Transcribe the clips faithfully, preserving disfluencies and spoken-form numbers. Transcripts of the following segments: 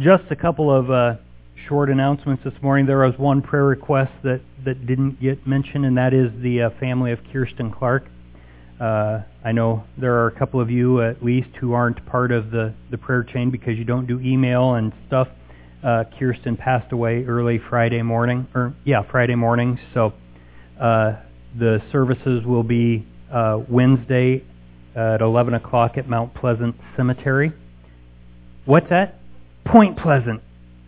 Just a couple of uh, short announcements this morning. There was one prayer request that, that didn't get mentioned, and that is the uh, family of Kirsten Clark. Uh, I know there are a couple of you at least who aren't part of the, the prayer chain because you don't do email and stuff. Uh, Kirsten passed away early Friday morning, or yeah, Friday morning. So uh, the services will be uh, Wednesday at eleven o'clock at Mount Pleasant Cemetery. What's that? Point Pleasant.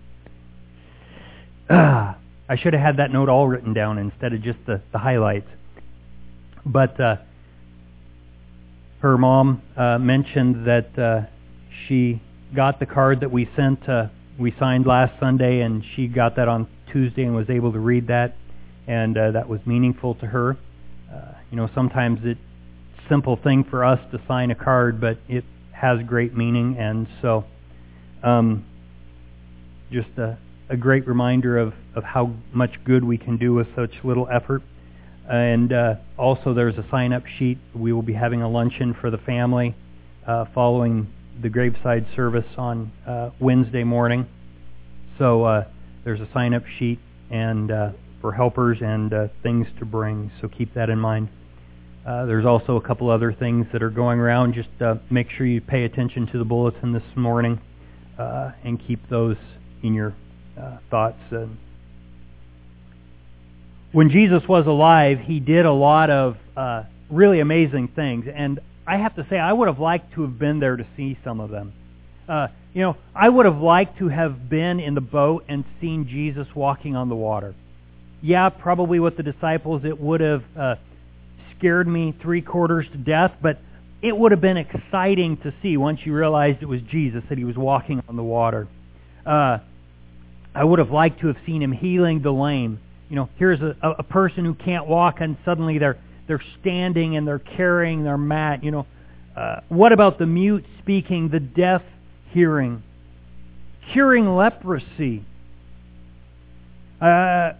Ah, I should have had that note all written down instead of just the, the highlights. But uh, her mom uh, mentioned that uh, she got the card that we sent, uh, we signed last Sunday, and she got that on Tuesday and was able to read that, and uh, that was meaningful to her. Uh, you know, sometimes it's a simple thing for us to sign a card, but it has great meaning, and so um, just a, a great reminder of, of how much good we can do with such little effort. And uh, also there's a sign-up sheet. We will be having a luncheon for the family uh, following the graveside service on uh, Wednesday morning. So uh, there's a sign-up sheet and uh, for helpers and uh, things to bring, so keep that in mind. Uh, there's also a couple other things that are going around. Just uh, make sure you pay attention to the bulletin this morning uh, and keep those in your uh, thoughts. Uh, when Jesus was alive, he did a lot of uh, really amazing things, and I have to say I would have liked to have been there to see some of them. Uh, you know, I would have liked to have been in the boat and seen Jesus walking on the water. Yeah, probably with the disciples it would have uh, scared me three quarters to death, but it would have been exciting to see once you realized it was Jesus, that he was walking on the water. Uh, I would have liked to have seen him healing the lame. You know, here's a, a person who can't walk, and suddenly they're they're standing and they're carrying their mat. You know, uh, what about the mute speaking, the deaf hearing, curing leprosy? Uh,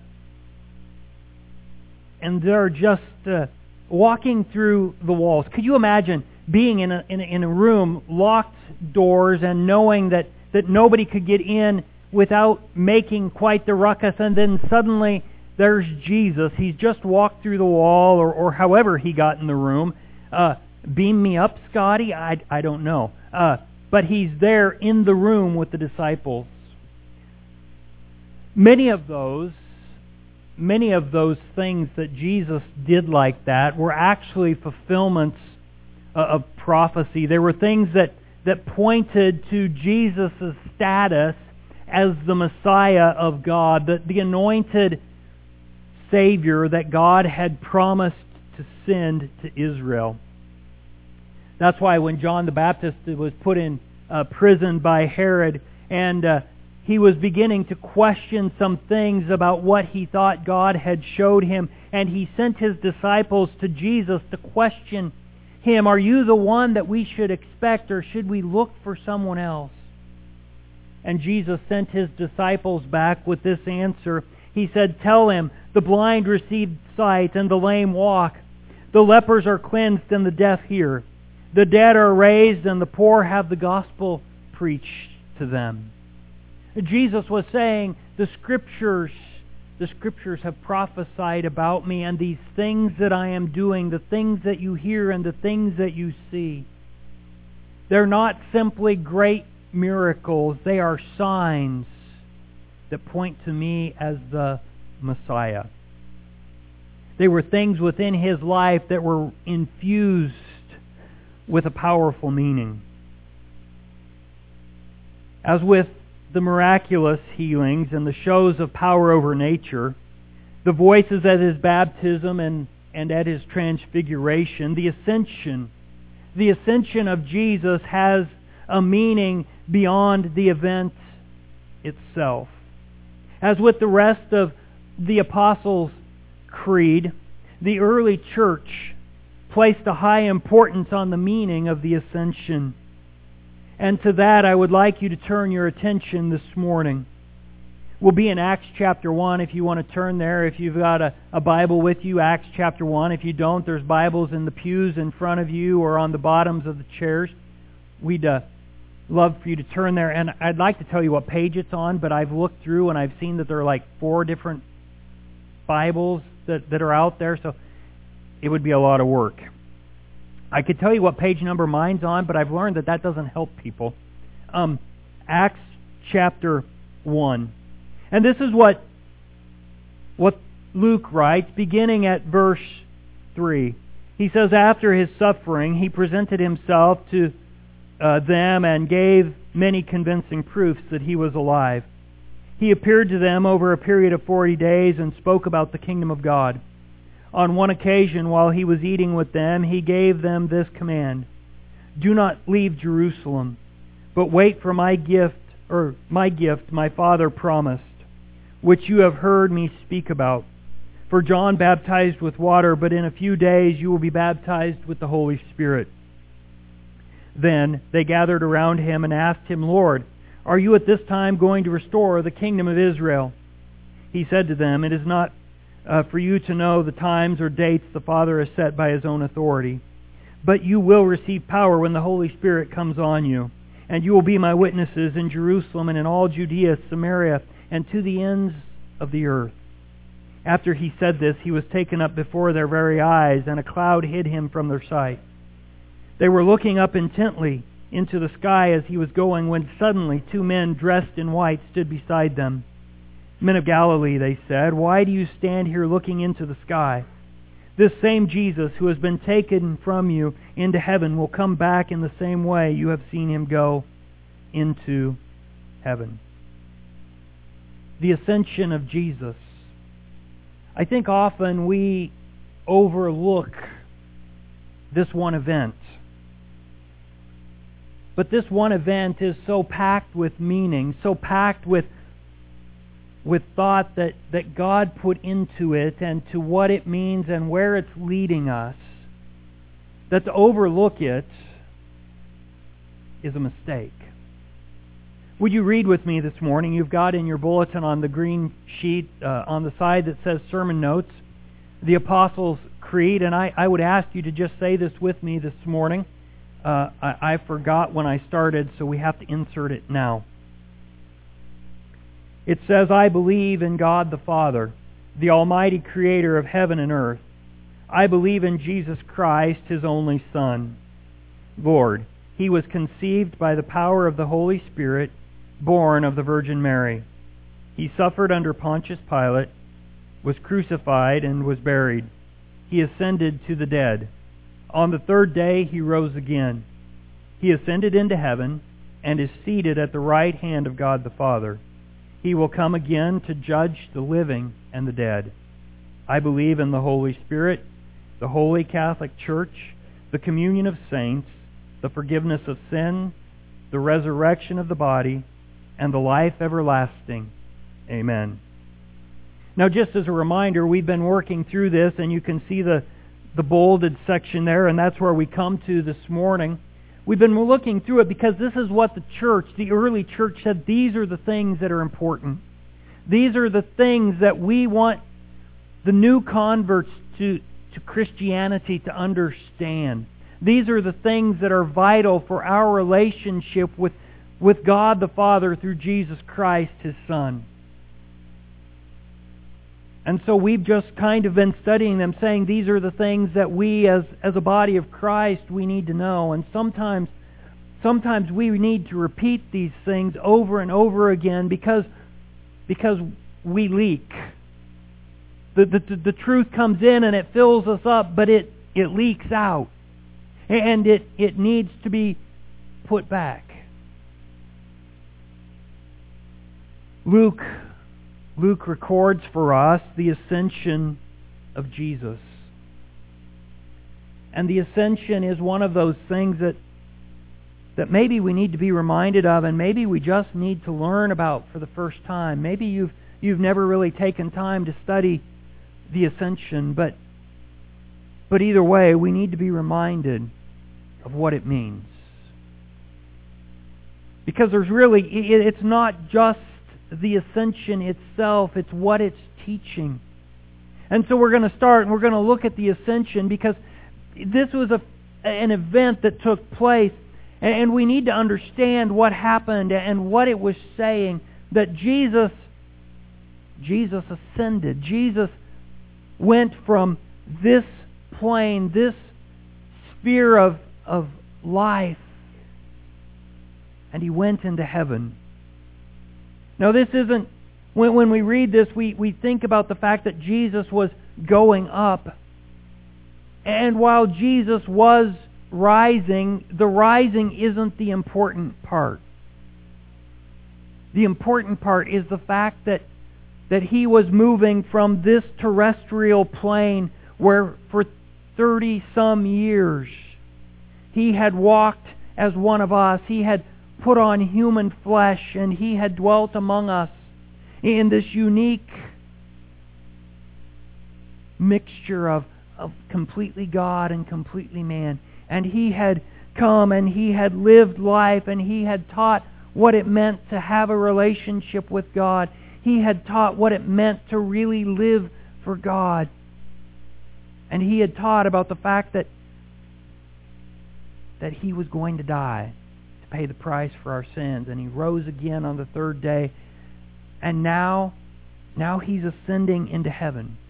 and they're just uh, walking through the walls. Could you imagine being in a, in a in a room, locked doors, and knowing that that nobody could get in without making quite the ruckus, and then suddenly there's Jesus. He's just walked through the wall, or, or however he got in the room. Uh, beam me up, Scotty? I, I don't know. Uh, but he's there in the room with the disciples. Many of those, many of those things that Jesus did like that were actually fulfillments uh, of prophecy. They were things that, that pointed to Jesus' status as the Messiah of God, the, the anointed Savior that God had promised to send to Israel. That's why when John the Baptist was put in uh, prison by Herod, and uh, he was beginning to question some things about what he thought God had showed him, and he sent his disciples to Jesus to question him, "Are you the one that we should expect, or should we look for someone else?" And Jesus sent his disciples back with this answer. He said, "Tell him, the blind receive sight and the lame walk. The lepers are cleansed and the deaf hear. The dead are raised and the poor have the gospel preached to them." Jesus was saying, the Scriptures, the Scriptures have prophesied about me, and these things that I am doing, the things that you hear and the things that you see, they're not simply great miracles. They are signs that point to me as the Messiah. They were things within his life that were infused with a powerful meaning. As with the miraculous healings and the shows of power over nature, the voices at his baptism and, and at his transfiguration, the ascension, the ascension of Jesus has a meaning beyond the event itself. As with the rest of the Apostles' Creed, the early church placed a high importance on the meaning of the ascension. And to that I would like you to turn your attention this morning. We'll be in Acts chapter one if you want to turn there. If you've got a, a Bible with you, Acts chapter one. If you don't, there's Bibles in the pews in front of you or on the bottoms of the chairs. We'd uh, love for you to turn there. And I'd like to tell you what page it's on, but I've looked through and I've seen that there are like four different Bibles that, that are out there, so it would be a lot of work. I could tell you what page number mine's on, but I've learned that that doesn't help people. Um, Acts chapter one. And this is what, what Luke writes, beginning at verse three. He says, after his suffering, he presented himself to uh, them and gave many convincing proofs that he was alive. He appeared to them over a period of forty days and spoke about the kingdom of God. On one occasion, while he was eating with them, he gave them this command: do not leave Jerusalem, but wait for my gift, or my gift my Father promised, which you have heard me speak about. For John baptized with water, but in a few days you will be baptized with the Holy Spirit. Then they gathered around him and asked him, Lord, are you at this time going to restore the kingdom of Israel? He said to them, it is not uh, for you to know the times or dates the Father has set by his own authority, but you will receive power when the Holy Spirit comes on you, and you will be my witnesses in Jerusalem and in all Judea, Samaria, and to the ends of the earth. After he said this, he was taken up before their very eyes, and a cloud hid him from their sight. They were looking up intently into the sky as he was going, when suddenly two men dressed in white stood beside them. Men of Galilee, they said, why do you stand here looking into the sky? This same Jesus who has been taken from you into heaven will come back in the same way you have seen him go into heaven. The ascension of Jesus. I think often we overlook this one event. But this one event is so packed with meaning, so packed with with thought that, that God put into it and to what it means and where it's leading us, that to overlook it is a mistake. Would you read with me this morning? You've got in your bulletin on the green sheet uh, on the side that says Sermon Notes, the Apostles' Creed, and I, I would ask you to just say this with me this morning. Uh, I, I forgot when I started, so we have to insert it now. It says, I believe in God the Father, the Almighty Creator of heaven and earth. I believe in Jesus Christ, His only Son. Lord, He was conceived by the power of the Holy Spirit, born of the Virgin Mary. He suffered under Pontius Pilate, was crucified, and was buried. He ascended to the dead. On the third day He rose again. He ascended into heaven and is seated at the right hand of God the Father. He will come again to judge the living and the dead. I believe in the Holy Spirit, the Holy Catholic Church, the communion of saints, the forgiveness of sin, the resurrection of the body, and the life everlasting. Amen. Now, just as a reminder, we've been working through this, and you can see the, the bolded section there, and that's where we come to this morning. We've been looking through it because this is what the church, the early church, said. These are the things that are important. These are the things that we want the new converts to, to Christianity to understand. These are the things that are vital for our relationship with, with God the Father through Jesus Christ, His Son. And so we've just kind of been studying them, saying these are the things that we as, as a body of Christ we need to know. And sometimes sometimes we need to repeat these things over and over again because, because we leak. The, the, the truth comes in and it fills us up, but it, it leaks out. And it, it needs to be put back. Luke Luke records for us the ascension of Jesus. And the ascension is one of those things that that maybe we need to be reminded of, and maybe we just need to learn about for the first time. Maybe you've you've never really taken time to study the ascension, but but either way, we need to be reminded of what it means. Because there's really, it's not just the ascension itself, it's what it's teaching. And so we're going to start and we're going to look at the ascension because this was a, an event that took place, And we need to understand what happened and what it was saying, that Jesus, Jesus ascended. Jesus went from this plane, this sphere of, of life, and He went into heaven. Now this isn't, when, when we read this, we, we think about the fact that Jesus was going up. And while Jesus was rising, the rising isn't the important part. The important part is the fact that that He was moving from this terrestrial plane where for thirty some years He had walked as one of us. He had put on human flesh, and He had dwelt among us in this unique mixture of, of completely God and completely man. And He had come and He had lived life, and He had taught what it meant to have a relationship with God. He had taught what it meant to really live for God. And He had taught about the fact that that He was going to die to pay the price for our sins. And He rose again on the third day. And now, now He's ascending into heaven.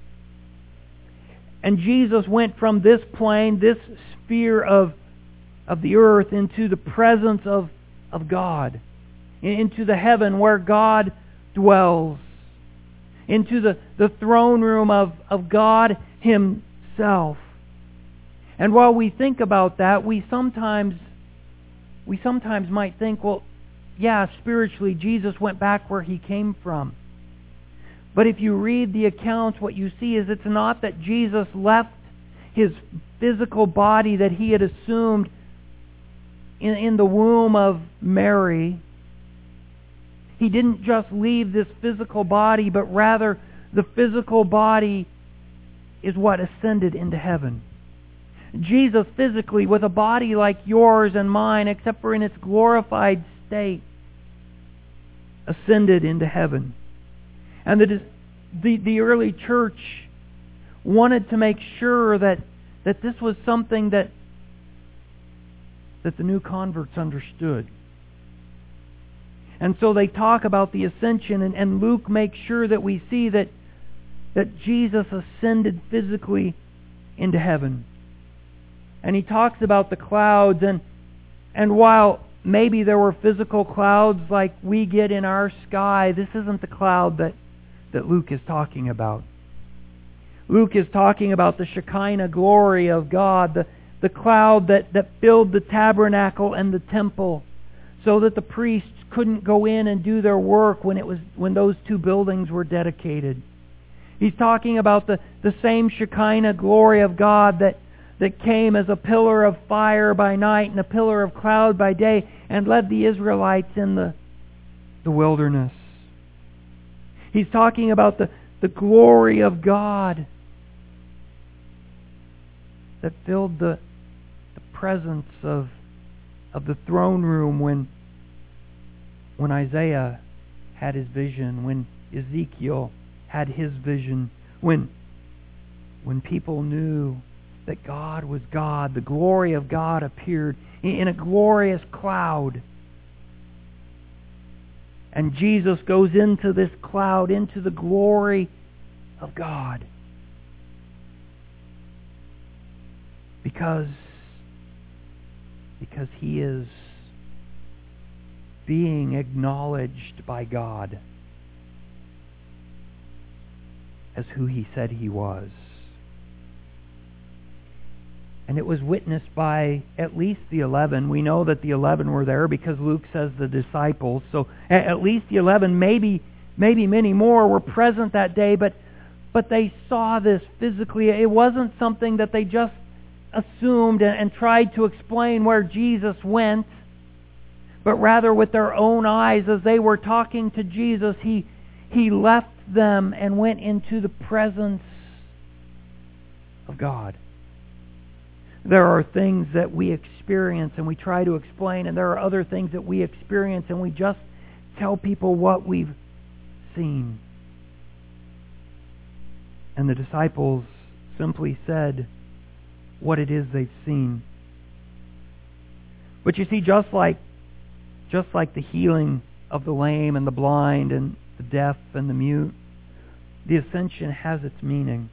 And Jesus went from this plane, this sphere of, of the earth, into the presence of, of God. Into the heaven where God dwells. Into the, the throne room of, of God Himself. And while we think about that, we sometimes we sometimes might think, well, yeah, spiritually Jesus went back where He came from. But if you read the accounts, what you see is it's not that Jesus left His physical body that He had assumed in, in the womb of Mary. He didn't just leave this physical body, but rather the physical body is what ascended into heaven. Jesus physically, with a body like yours and mine, except for in its glorified state, ascended into heaven. And the, the, the early church wanted to make sure that, that this was something that, that the new converts understood. And so they talk about the ascension, and, and Luke makes sure that we see that, that Jesus ascended physically into heaven. And he talks about the clouds, and and while maybe there were physical clouds like we get in our sky, this isn't the cloud that, that Luke is talking about. Luke is talking about the Shekinah glory of God, the, the cloud that, that filled the tabernacle and the temple, so that the priests couldn't go in and do their work when it was when those two buildings were dedicated. He's talking about the, the same Shekinah glory of God that that came as a pillar of fire by night and a pillar of cloud by day and led the Israelites in the, the wilderness. He's talking about the, the glory of God that filled the, the presence of, of the throne room when, when Isaiah had his vision, when Ezekiel had his vision, when, when people knew that God was God. The glory of God appeared in a glorious cloud. And Jesus goes into this cloud, into the glory of God. Because, because He is being acknowledged by God as who He said He was. And it was witnessed by at least the eleven. We know that the eleven were there because Luke says the disciples. So at least the eleven, maybe maybe many more were present that day, but but they saw this physically. It wasn't something that they just assumed and, and tried to explain where Jesus went, but rather with their own eyes as they were talking to Jesus, He He left them and went into the presence of God. There are things that we experience and we try to explain, and there are other things that we experience and we just tell people what we've seen. And the disciples simply said what it is they've seen. But you see, just like just like the healing of the lame and the blind and the deaf and the mute, the ascension has its meaning.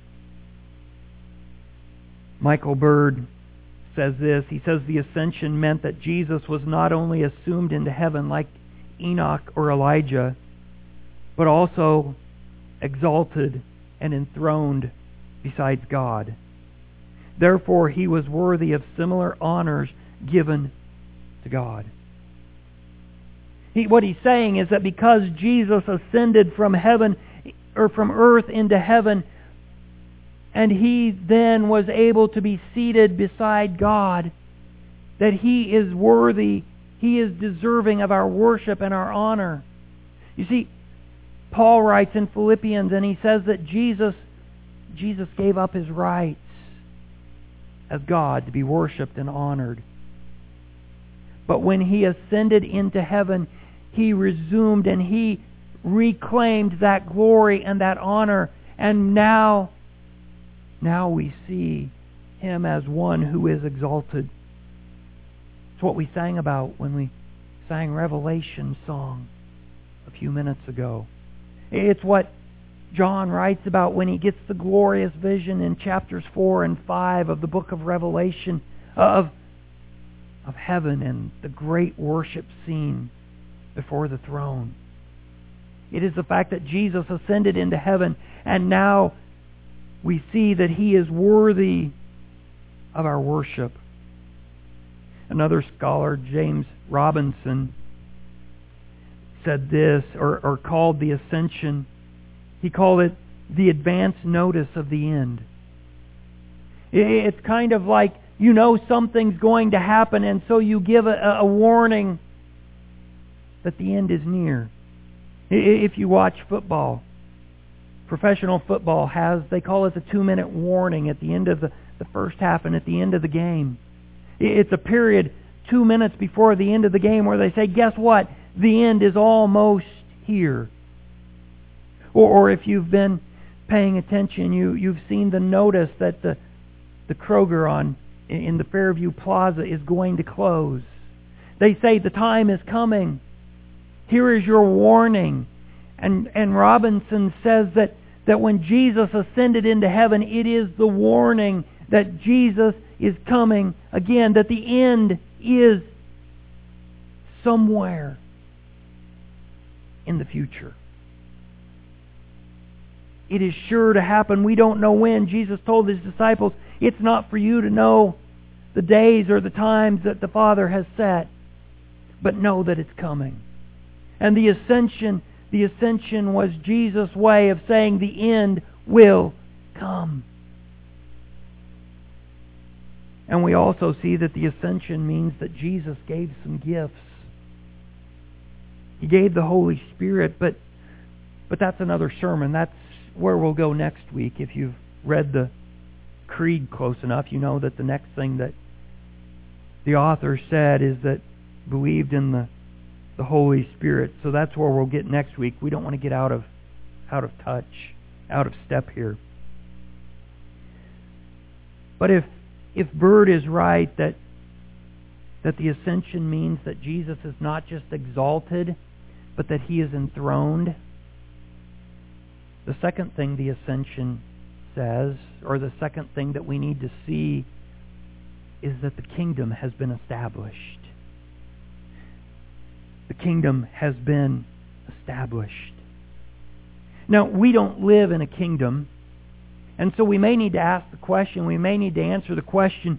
Michael Bird says this. He says the ascension meant that Jesus was not only assumed into heaven like Enoch or Elijah, but also exalted and enthroned besides God. Therefore, he was worthy of similar honors given to God. He, what he's saying is that because Jesus ascended from heaven or from earth into heaven, and he then was able to be seated beside God, that he is worthy, he is deserving of our worship and our honor. You see, Paul writes in Philippians, and he says that Jesus, Jesus gave up his rights as God to be worshipped and honored. But when he ascended into heaven, he resumed and he reclaimed that glory and that honor. And now, now we see him as one who is exalted. It's what we sang about when we sang Revelation song a few minutes ago. It's what John writes about when he gets the glorious vision in chapters four and five of the book of Revelation of, of heaven and the great worship scene before the throne. It is the fact that Jesus ascended into heaven, and now we see that he is worthy of our worship. Another scholar, James Robinson, said this, or, or called the ascension, he called it the advance notice of the end. It's kind of like you know something's going to happen, and so you give a, a warning that the end is near. If you watch football, professional football has, they call it the two-minute warning at the end of the, the first half and at the end of the game. It's a period two minutes before the end of the game where they say, guess what? The end is almost here. Or, or if you've been paying attention, you, you've seen the notice that the, the Kroger on in the Fairview Plaza is going to close. They say the time is coming. Here is your warning. And, and Robinson says that, that when Jesus ascended into heaven, it is the warning that Jesus is coming again, that the end is somewhere in the future. It is sure to happen. We don't know when. Jesus told his disciples, it's not for you to know the days or the times that the Father has set, but know that it's coming. And the ascension, the ascension was Jesus' way of saying the end will come. And we also see that the ascension means that Jesus gave some gifts. He gave the Holy Spirit, but but that's another sermon. That's where we'll go next week. If you've read the creed close enough, you know that the next thing that the author said is that believed in the the Holy Spirit. So that's where we'll get next week. We don't want to get out of out of touch, out of step here. But if if Bird is right that that the ascension means that Jesus is not just exalted, but that he is enthroned, the second thing the ascension says, or the second thing that we need to see, is that the kingdom has been established. The kingdom has been established. Now, we don't live in a kingdom, and so we may need to ask the question, we may need to answer the question,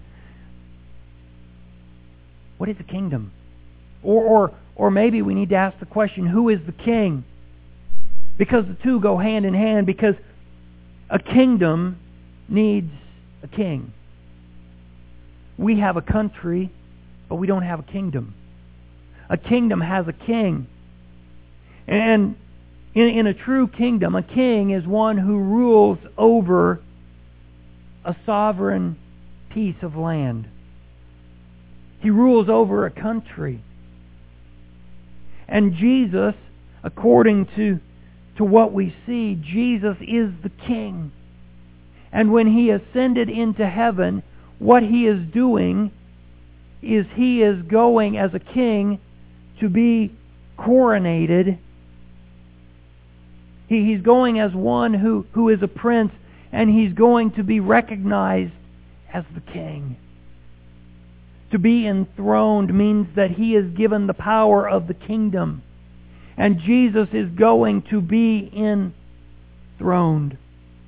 what is a kingdom? Or, or, or maybe we need to ask the question, who is the king? Because the two go hand in hand, because a kingdom needs a king. We have a country, but we don't have a kingdom. A kingdom has a king. And in, in a true kingdom, a king is one who rules over a sovereign piece of land. He rules over a country. And Jesus, according to, to what we see, Jesus is the king. And when he ascended into heaven, what he is doing is He is going as a king to be coronated. He, he's going as one who, who is a prince, and He's going to be recognized as the king. To be enthroned means that He is given the power of the kingdom. And Jesus is going to be enthroned.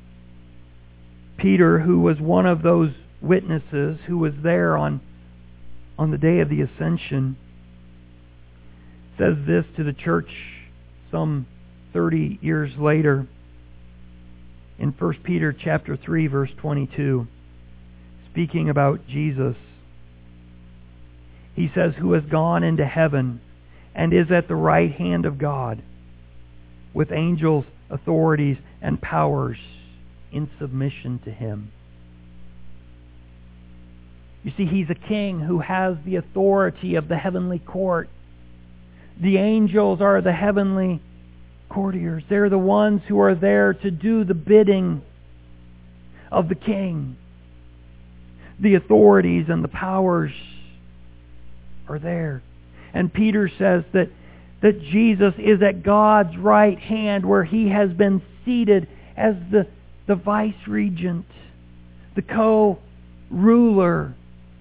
Peter, who was one of those witnesses who was there on, on the day of the ascension, says this to the church some thirty years later in First Peter chapter three, verse twenty-two, speaking about Jesus. He says, who has gone into heaven and is at the right hand of God, with angels, authorities, and powers in submission to Him. You see, He's a king who has the authority of the heavenly court. The angels are the heavenly courtiers. They're the ones who are there to do the bidding of the king. The authorities and the powers are there. And Peter says that, that Jesus is at God's right hand, where He has been seated as the, the vice-regent, the co-ruler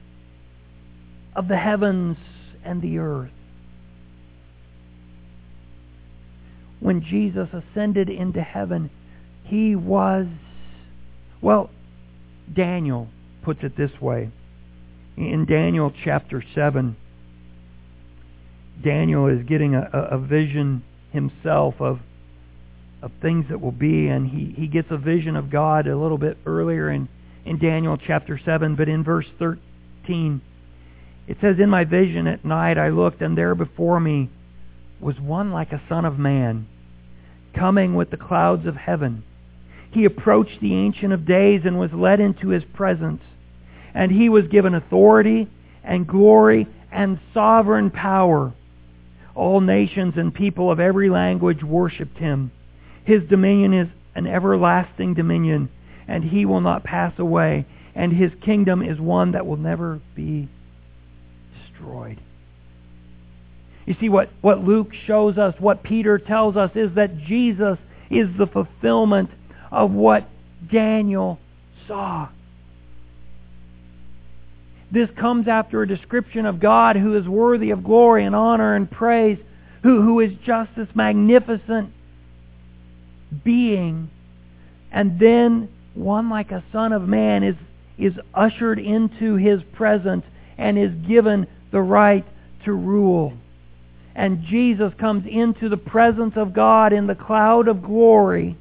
of the heavens and the earth. When Jesus ascended into heaven, He was, well, Daniel puts it this way. In Daniel chapter seven, Daniel is getting a, a vision himself of, of things that will be, and he, he gets a vision of God a little bit earlier in, in Daniel chapter seven, but in verse thirteen, it says, in my vision at night I looked, and there before me was one like a son of man, coming with the clouds of heaven. He approached the Ancient of Days and was led into His presence. And He was given authority and glory and sovereign power. All nations and people of every language worshipped Him. His dominion is an everlasting dominion, and He will not pass away, and His kingdom is one that will never be destroyed. You see, what, what Luke shows us, what Peter tells us, is that Jesus is the fulfillment of what Daniel saw. This comes after a description of God who is worthy of glory and honor and praise, who, who is just this magnificent being. And then one like a son of man is, is ushered into His presence and is given the right to rule. And Jesus comes into the presence of God in the cloud of glory,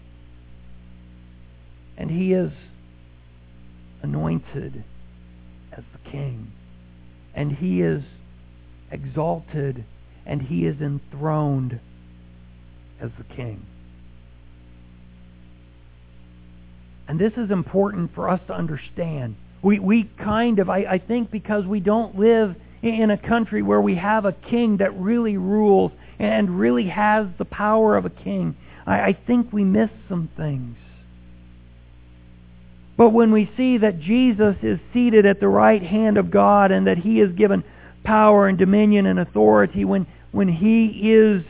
and He is anointed as the King. And He is exalted, and He is enthroned as the King. And this is important for us to understand. We we kind of, I, I think because we don't live in a country where we have a king that really rules and really has the power of a king, I, I think we miss some things. But when we see that Jesus is seated at the right hand of God and that He is given power and dominion and authority, when, when He is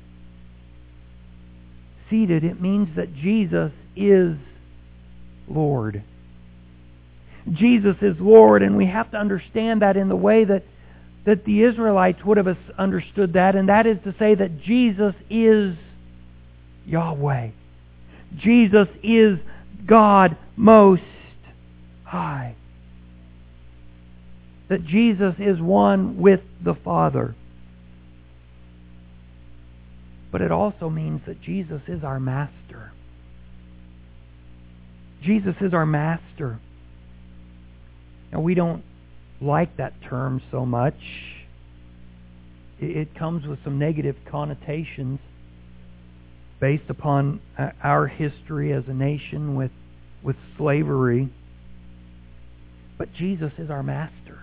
seated, it means that Jesus is Lord. Jesus is Lord, and we have to understand that in the way that, that the Israelites would have understood that, and that is to say that Jesus is Yahweh. Jesus is God Most High. That Jesus is one with the Father. But it also means that Jesus is our Master. Jesus is our Master. Now, we don't like that term so much. It comes with some negative connotations based upon our history as a nation with, with slavery. But Jesus is our Master.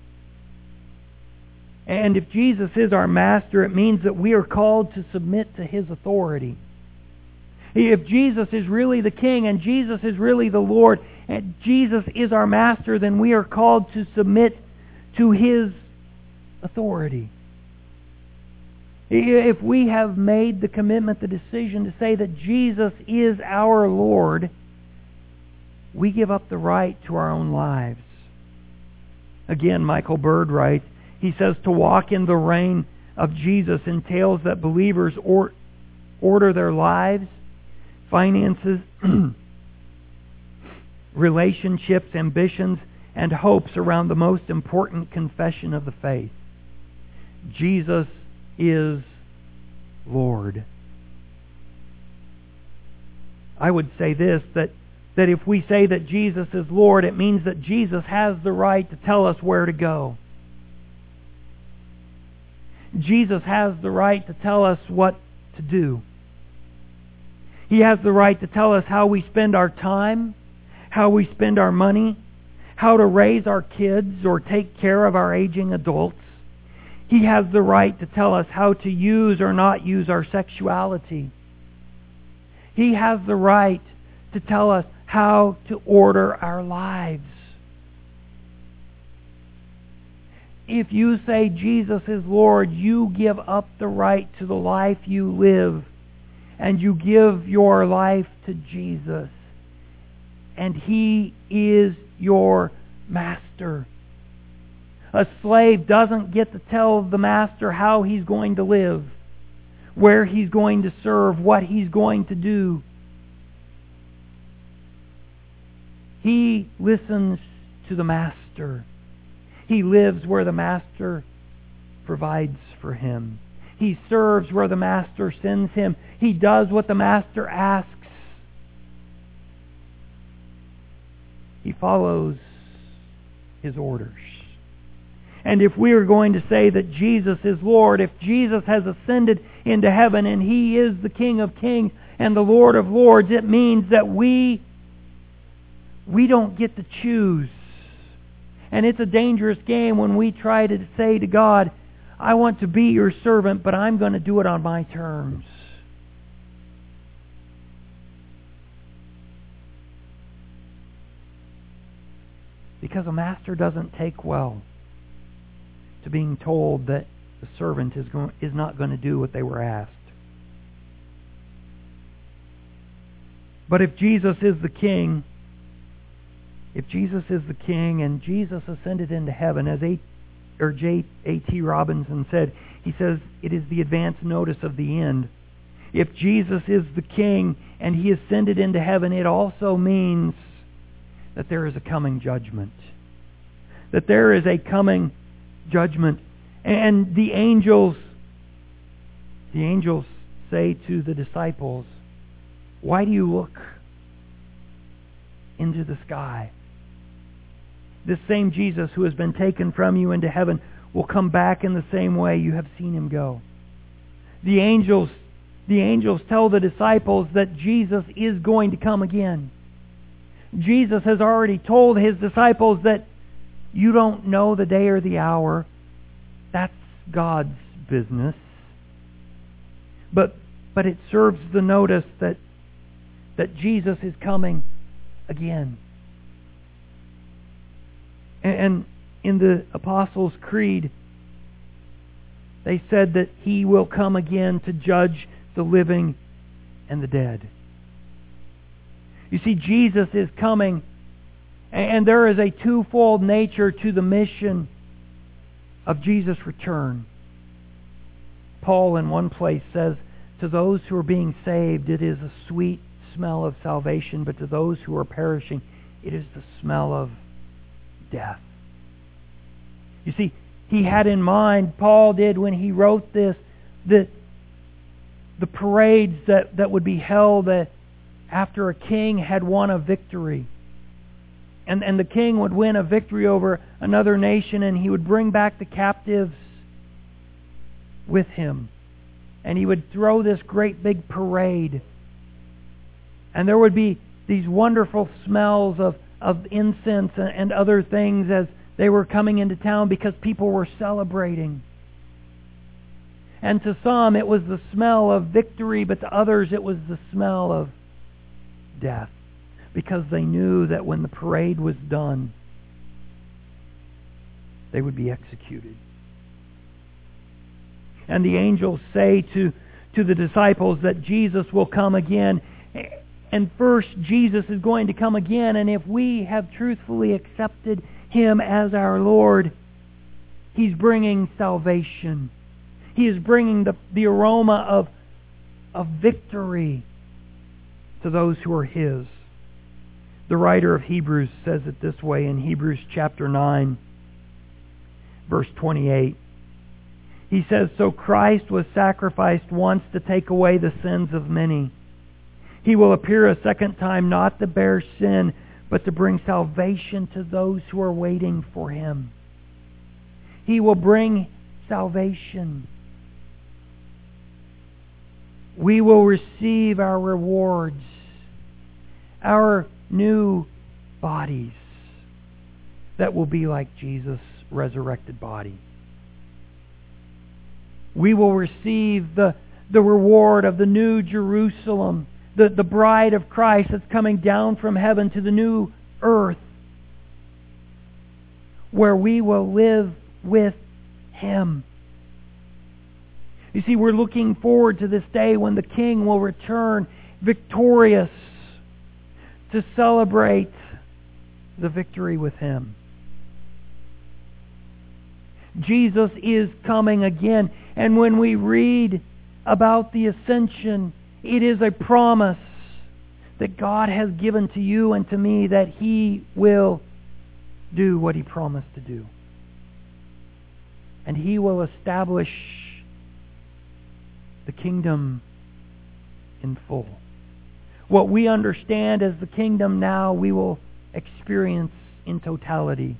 And if Jesus is our Master, it means that we are called to submit to His authority. If Jesus is really the King and Jesus is really the Lord and Jesus is our Master, then we are called to submit to His authority. If we have made the commitment, the decision to say that Jesus is our Lord, we give up the right to our own lives. Again, Michael Bird writes, he says, to walk in the reign of Jesus entails that believers or, order their lives, finances, relationships, ambitions, and hopes around the most important confession of the faith. Jesus is Lord. I would say this, that, that if we say that Jesus is Lord, it means that Jesus has the right to tell us where to go. Jesus has the right to tell us what to do. He has the right to tell us how we spend our time, how we spend our money, how to raise our kids or take care of our aging adults. He has the right to tell us how to use or not use our sexuality. He has the right to tell us how to order our lives. If you say Jesus is Lord, you give up the right to the life you live, and you give your life to Jesus. And He is your master. A slave doesn't get to tell the master how he's going to live, where he's going to serve, what he's going to do. He listens to the master. He lives where the master provides for him. He serves where the master sends him. He does what the master asks. He follows His orders. And if we are going to say that Jesus is Lord, if Jesus has ascended into heaven and He is the King of Kings and the Lord of Lords, it means that we, we don't get to choose. And it's a dangerous game when we try to say to God, I want to be your servant, but I'm going to do it on my terms. Because a master doesn't take well to being told that the servant is going, is not going to do what they were asked. But if Jesus is the King, if Jesus is the King and Jesus ascended into heaven, as a, or J A T Robinson said, he says, it is the advance notice of the end. If Jesus is the King and He ascended into heaven, it also means that there is a coming judgment. That there is a coming judgment. And the angels, the angels say to the disciples, why do you look into the sky? This same Jesus who has been taken from you into heaven will come back in the same way you have seen Him go. The angels, the angels tell the disciples that Jesus is going to come again. Jesus has already told His disciples that you don't know the day or the hour. That's God's business. But but it serves the notice that that Jesus is coming again. And in the Apostles' Creed, they said that He will come again to judge the living and the dead. You see, Jesus is coming, and there is a twofold nature to the mission of Jesus' return. Paul in one place says, to those who are being saved, it is a sweet smell of salvation, but to those who are perishing, it is the smell of death. You see, he had in mind, Paul did when he wrote this, that the parades that, that would be held uh, after a king had won a victory. And, and the king would win a victory over another nation, and he would bring back the captives with him. And he would throw this great big parade. And there would be these wonderful smells of, of incense and, and other things as they were coming into town because people were celebrating. And to some it was the smell of victory, but to others it was the smell of death. Because they knew that when the parade was done, they would be executed. And the angels say to, to the disciples that Jesus will come again. And first, Jesus is going to come again. And if we have truthfully accepted Him as our Lord, He's bringing salvation. He is bringing the, the aroma of, of victory to those who are His. The writer of Hebrews says it this way in Hebrews chapter nine, verse twenty-eight. He says, "So Christ was sacrificed once to take away the sins of many. He will appear a second time, not to bear sin, but to bring salvation to those who are waiting for Him." He will bring salvation. We will receive our rewards, our new bodies that will be like Jesus' resurrected body. We will receive the, the reward of the new Jerusalem, the, the bride of Christ that's coming down from heaven to the new earth, where we will live with Him. You see, we're looking forward to this day when the King will return victorious to celebrate the victory with Him. Jesus is coming again. And when we read about the ascension, it is a promise that God has given to you and to me that He will do what He promised to do. And He will establish the kingdom in full. What we understand as the kingdom now, we will experience in totality.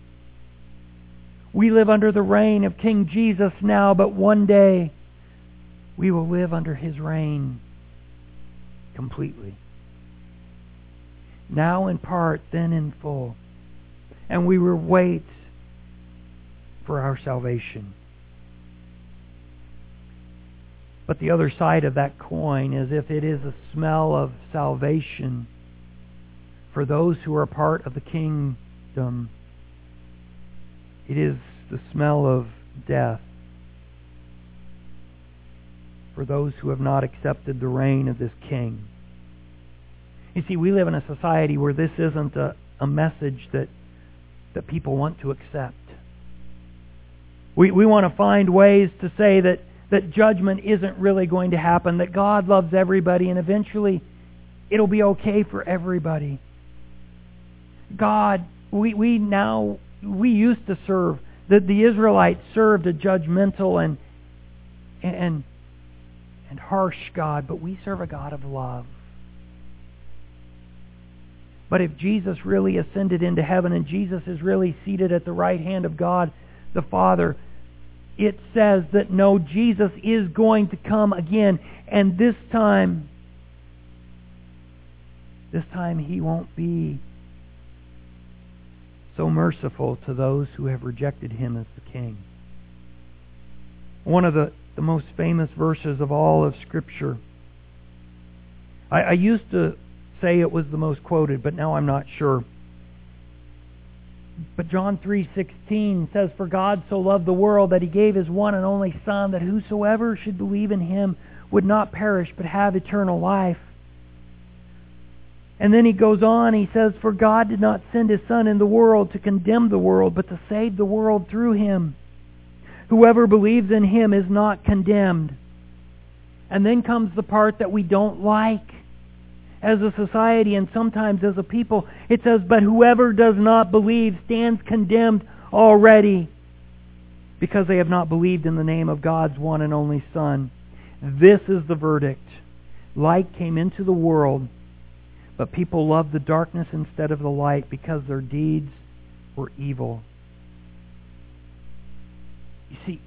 We live under the reign of King Jesus now, but one day we will live under His reign completely. Now in part, then in full. And we will wait for our salvation. But the other side of that coin is, if it is a smell of salvation for those who are part of the kingdom, it is the smell of death for those who have not accepted the reign of this king. You see, we live in a society where this isn't a, a message that, that people want to accept. We, we want to find ways to say that that judgment isn't really going to happen, that God loves everybody, and eventually it'll be okay for everybody. God, we, we now, we used to serve, that the Israelites served a judgmental and, and, and harsh God, but we serve a God of love. But if Jesus really ascended into heaven and Jesus is really seated at the right hand of God the Father, it says that no, Jesus is going to come again. And this time, this time He won't be so merciful to those who have rejected Him as the King. One of the, the most famous verses of all of Scripture. I, I used to say it was the most quoted, but now I'm not sure. But John three sixteen says, "For God so loved the world that He gave His one and only Son, that whosoever should believe in Him would not perish but have eternal life." And then he goes on, he says, "For God did not send His Son in the world to condemn the world, but to save the world through Him. Whoever believes in Him is not condemned." And then comes the part that we don't like as a society and sometimes as a people. It says, "But whoever does not believe stands condemned already, because they have not believed in the name of God's one and only Son. This is the verdict. Light came into the world, but people loved the darkness instead of the light, because their deeds were evil." You see,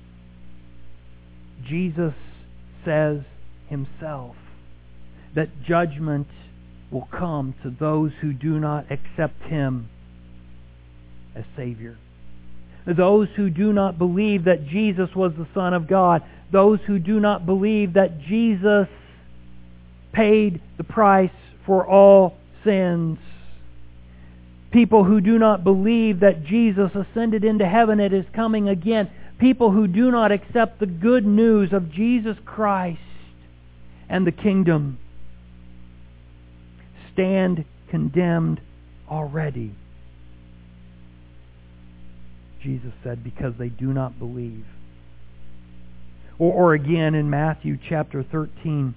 Jesus says Himself that judgment will come to those who do not accept Him as Savior. Those who do not believe that Jesus was the Son of God. Those who do not believe that Jesus paid the price for all sins. People who do not believe that Jesus ascended into heaven and is coming again. People who do not accept the good news of Jesus Christ and the kingdom stand condemned already. Jesus said, because they do not believe. Or, or again in Matthew chapter thirteen.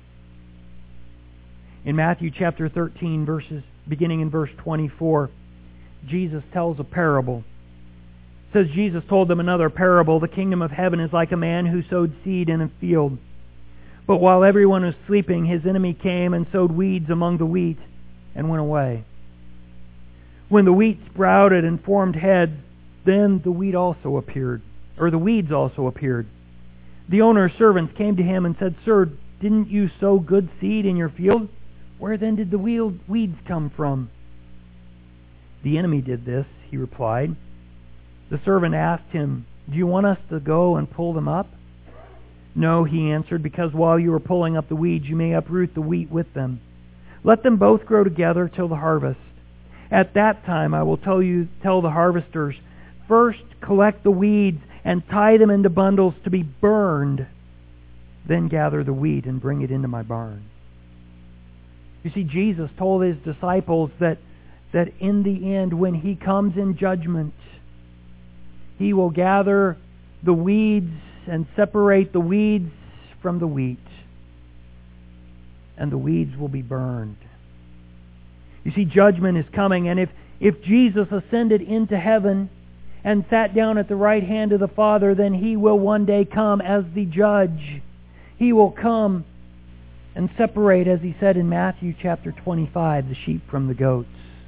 In Matthew chapter thirteen, verses beginning in verse twenty-four, Jesus tells a parable. It says, Jesus told them another parable. The kingdom of heaven is like a man who sowed seed in a field. But while everyone was sleeping, his enemy came and sowed weeds among the wheat and went away. When the wheat sprouted and formed heads, then the wheat also appeared, or the weeds also appeared. The owner's servants came to him and said, Sir, didn't you sow good seed in your field? Where then did the weeds come from? The enemy did this, he replied. The servant asked him, Do you want us to go and pull them up? No, he answered, because while you are pulling up the weeds, you may uproot the wheat with them. Let them both grow together till the harvest. At that time I will tell you, tell the harvesters, first collect the weeds and tie them into bundles to be burned. Then gather the wheat and bring it into my barn. You see, Jesus told his disciples that, that in the end, when he comes in judgment, he will gather the weeds and separate the weeds from the wheat. And the weeds will be burned. You see, judgment is coming, and if, if Jesus ascended into heaven and sat down at the right hand of the Father, then he will one day come as the judge. He will come and separate, as he said in Matthew chapter twenty-five, the sheep from the goats.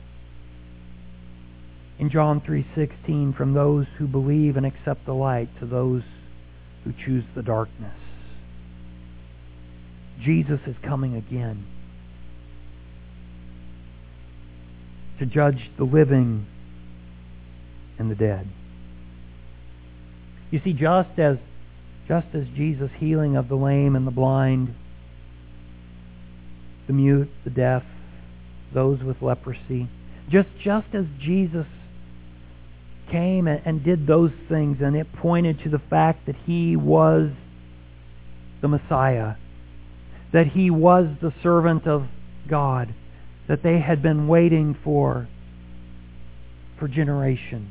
In John three sixteen, from those who believe and accept the light to those who choose the darkness. Jesus is coming again to judge the living and the dead. You see, just as just as Jesus' healing of the lame and the blind, the mute, the deaf, those with leprosy, just just as Jesus came and, and did those things, and it pointed to the fact that he was the Messiah, that he was the servant of God, that they had been waiting for for generations.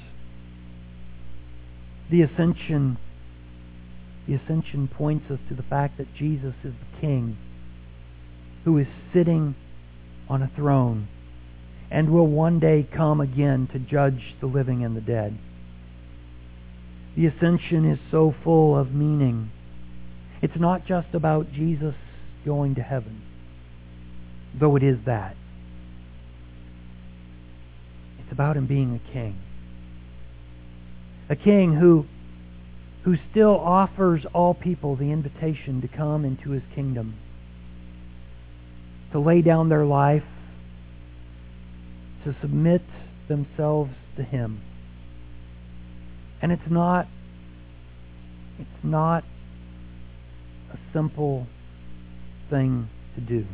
The ascension, the ascension points us to the fact that Jesus is the King who is sitting on a throne and will one day come again to judge the living and the dead. The ascension is so full of meaning. It's not just about Jesus going to heaven, though it is that. It's about him being a king. A king who, who still offers all people the invitation to come into his kingdom, to lay down their life, to submit themselves to him. And it's not it's not a simple thing to do.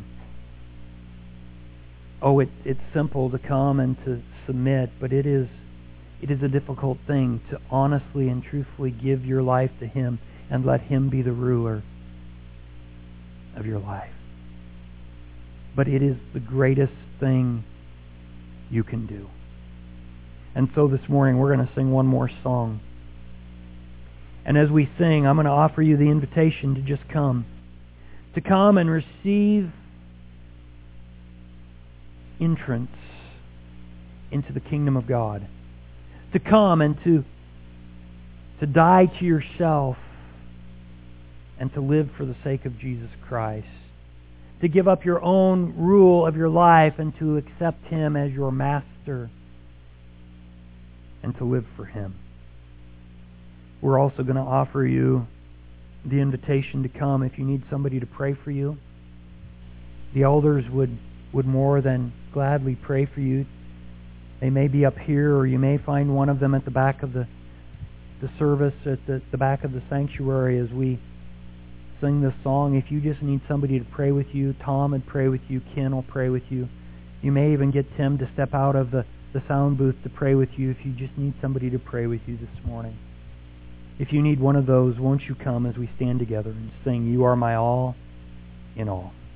Oh, it, it's simple to come and to submit, but it is it is a difficult thing to honestly and truthfully give your life to him and let him be the ruler of your life. But it is the greatest thing you can do. And so this morning we're going to sing one more song. And as we sing, I'm going to offer you the invitation to just come. To come and receive entrance into the kingdom of God. To come and to, to die to yourself and to live for the sake of Jesus Christ. To give up your own rule of your life and to accept him as your master and to live for him. We're also going to offer you the invitation to come if you need somebody to pray for you. The elders would, would more than gladly pray for you. They may be up here, or you may find one of them at the back of the, the service, at the, the back of the sanctuary as we sing this song. If you just need somebody to pray with you, Tom would pray with you, Ken will pray with you. You may even get Tim to step out of the, the sound booth to pray with you if you just need somebody to pray with you this morning. If you need one of those, won't you come as we stand together and sing, "You Are My All in All."